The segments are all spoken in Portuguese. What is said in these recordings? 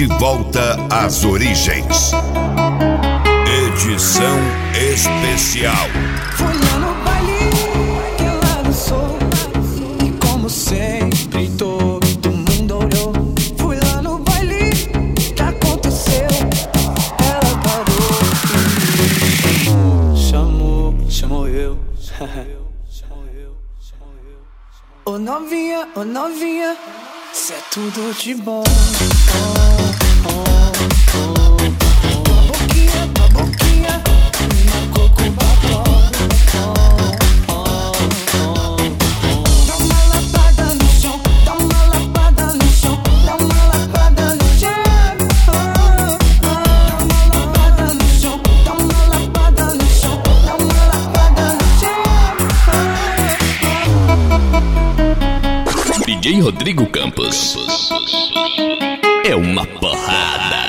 De volta às origens. Edição especial. Fui lá no baile que ela dançou, e como sempre todo mundo olhou. Fui lá no baile que aconteceu, ela parou e chamou eu. Ô novinha, cê é tudo de bom. Tua boquinha, me marcou com batom. Dá uma lapada no chão, dá uma lapada no chão, dá uma lapada no chão. Dá uma lapada no chão, dá uma lapada no chão, dá uma lapada no chão. DJ Rodrigo Campos é uma porrada.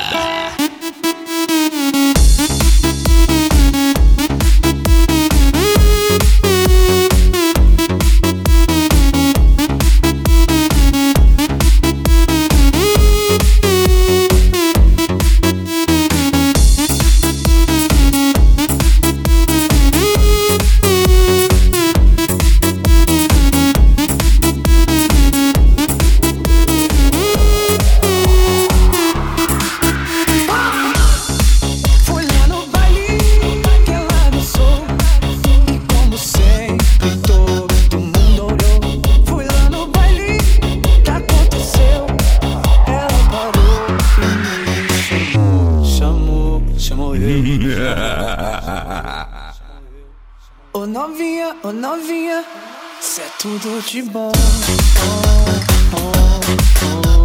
Ô novinha, cê é tudo de bom.